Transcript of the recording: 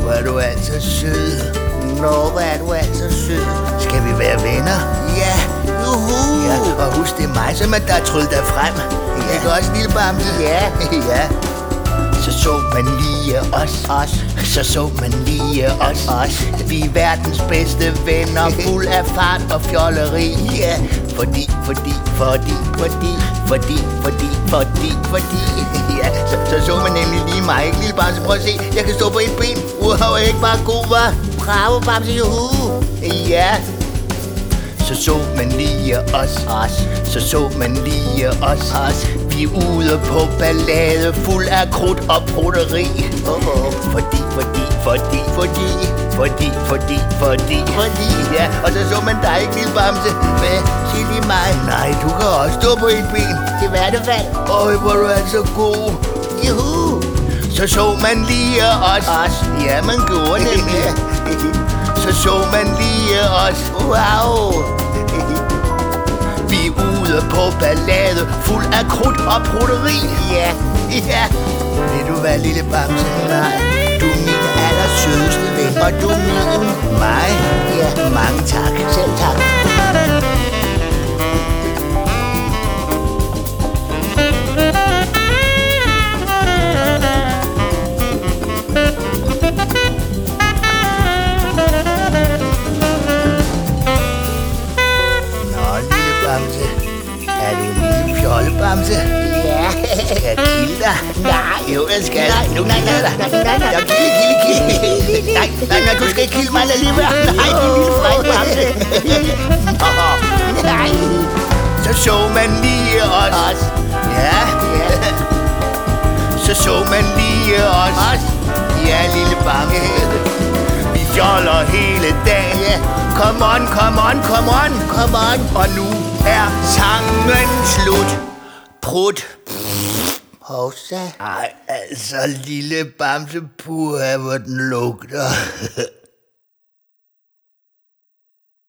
Hvor er du altså sød. Nå, hvor er du altså sød. Skal vi være venner? Ja, juhu. Ja, og husk, det er mig, som der har tryllet dig frem. Ja. Ikke også, lille Bamse? Ja. Ja. Så man lige os. Så man lige os. Vi er verdens bedste venner, fuld af fart og fjolleri. Ja, fordi. Ja, så man nemlig lige mig, ikke, lille Bamse? Prøv at se, jeg kan stå på et ben. Wow, er jeg ikke bare god, hva'? Bravo, Bamse, juhu. Ja. Så man lige os. Så man lige os. Vi er ude på ballade, fuld af krudt og broderi. Fordi. Ja, og så man dig, ikke, lille Bamse? Hvad? Sig lige mig. Nej, du kan også stå på et ben. Det er hvert fald. Øj, hvor du er så god. Juhu. Så man lige os. Ja, man gjorde nemlig. Så man lige os. Wow. Vi er ude på ballade, fuld af krudt og broderi. Ja. Vil du være, lille Bamse? Nej. Du er min allersødeste ven, og du er min. Mig? Ja, mange tak. Selv tak. Bamse. Er du en lille fjollebamse? Ja. Skal jeg kilde dig? Nej. Jo, jeg skal. Nej. Jeg kilde. Nej, du skal ikke kilde mig alligevel. Nej, du lille fræk Bamse. Nej. Så man lige os. Ja. Så man lige os. Ja, lille Bamse. Vi fjoller hele dagen. Come on. Og nu er sangen slut. Prut. Hovsa. Ej, altså, lille Bamse, puha, hvor den lugter.